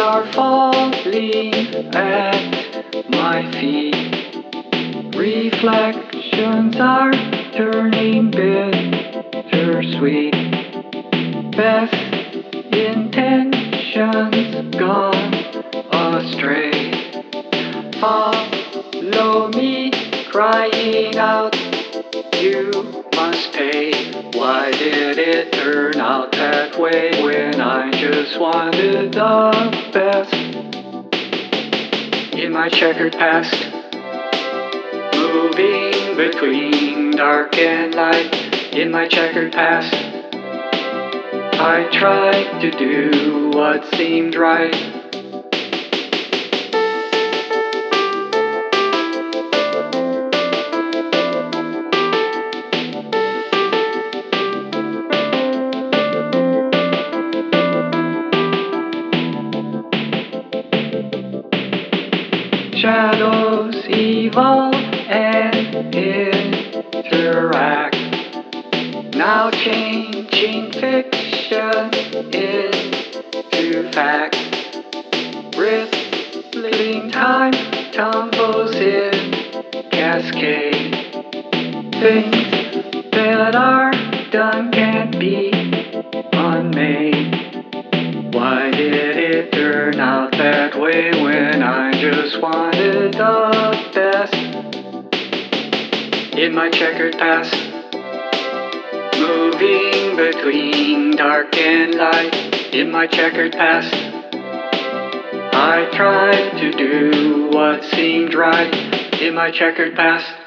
are falling at my feet. Reflections are turning bittersweet. Best intentions gone astray. Follow me, crying out, you must pay. Why did it turn out that way when I just wanted the best? In my checkered past, moving between dark and light. In my checkered past, I tried to do what seemed right. Shadows evolve and interact, now changing fiction into fact. Rippling time tumbles in cascade. Things that are done can't be unmade. Why did it turn out that way when I just wanted the best? In my checkered past, moving between dark and light. In my checkered past, I tried to do what seemed right. In my checkered past,